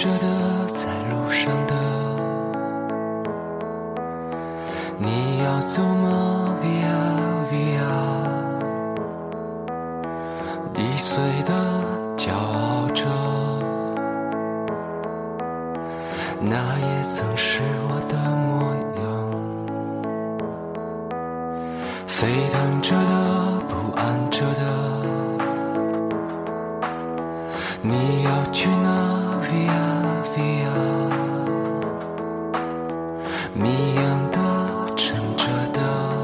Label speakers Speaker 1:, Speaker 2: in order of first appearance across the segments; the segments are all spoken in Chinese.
Speaker 1: 着的，在路上的，你要走吗 ？Via Via， 易碎的骄傲着，那也曾是我的模样。沸腾着的，不安着的，你要去哪 ？Via Via， 谜样的，沉着的，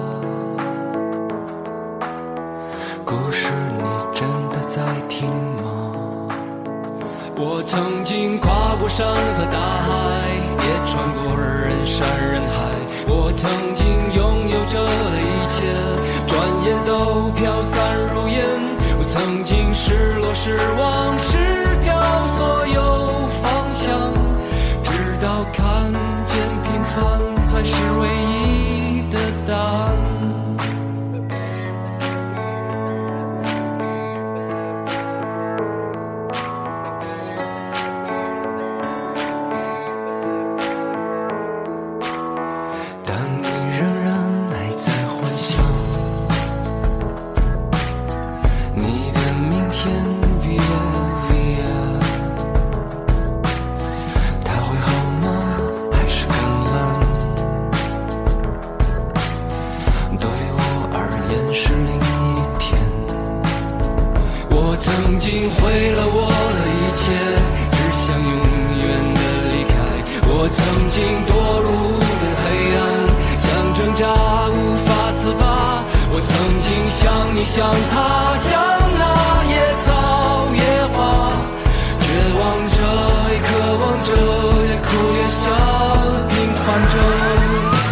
Speaker 1: 故事你真的在听吗？我曾经跨过山和大海，也穿过人山人海。我曾经拥有着的一切，转眼都飘散如烟。我曾经失落失望失掉所有方向，直到看见平凡才是唯一的答案。但你仍然还在幻想你的明天 Via Via， 它会好吗？还是更冷？对我而言是另一天。我曾经毁了我的一切，只想永远的离开。我曾经堕入黑暗，想挣扎无法自拔。我曾经像你像他，像那野草野花，绝望着也渴望着，也哭也笑，平凡着。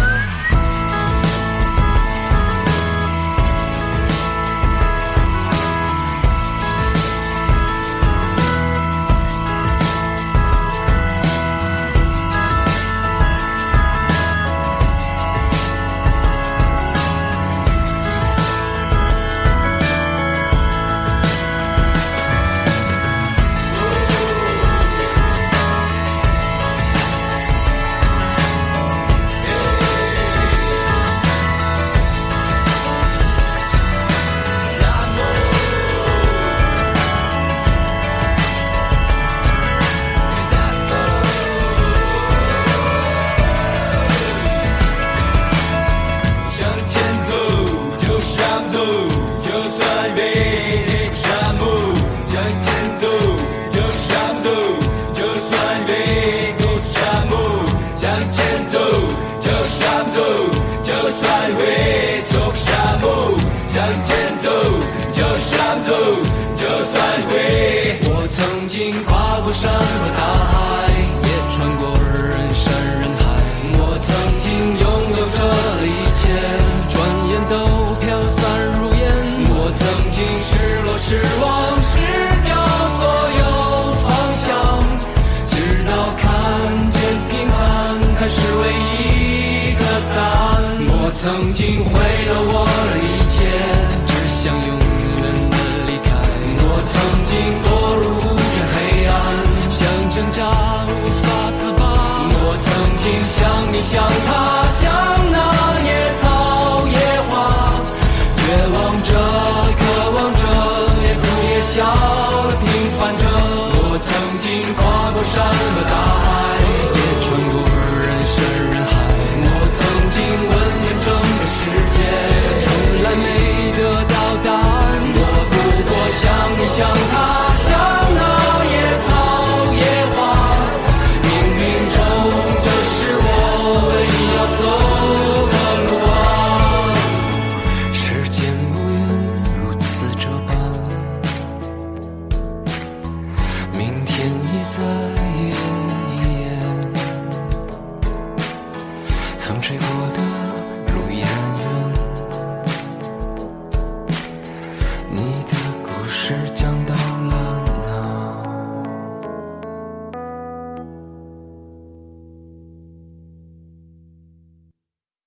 Speaker 1: 我曾经跨过山和大海，也穿过人山人海。我曾经拥有着的一切，转眼都飘散如烟。我曾经失落失望失掉所有方向，直到看见平凡才是唯一的答案。我曾经毁了我的一切，只想永远的离开。我曾经堕入黑暗，想挣扎无法自拔。我曾经像你像他，像那野草野花，绝望着渴望着，也哭也笑的平凡着。我曾经跨过山和大海，也穿过人山人海。我曾经问遍整个世界，从来没得到答案。我不过像你像他，像那野草野花，冥冥中这是我唯一要走的路啊。时间无言如此这般，明天已在眼，风吹过的